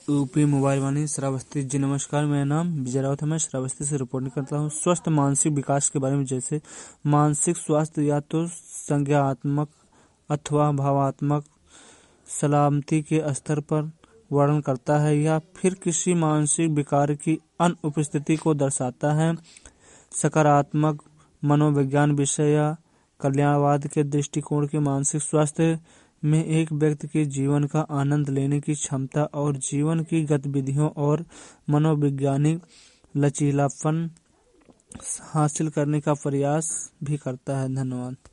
UP mobile Vaani Shravasti ji नमस्कार। मेरा नाम विजय राउत है। मैं श्रावस्ती से रिपोर्टिंग करता हूँ। स्वस्थ मानसिक विकास के बारे में, जैसे मानसिक स्वास्थ्य या तो संज्ञानात्मक अथवा भावात्मक सलामती के स्तर पर वर्णन करता है या फिर किसी मानसिक विकार की अनुपस्थिति को दर्शाता है। सकारात्मक मनोविज्ञान विषय या कल्याणवाद के दृष्टिकोण के मानसिक स्वास्थ्य में एक व्यक्ति के जीवन का आनंद लेने की क्षमता और जीवन की गतिविधियों और मनोवैज्ञानिक लचीलापन हासिल करने का प्रयास भी करता है। धन्यवाद।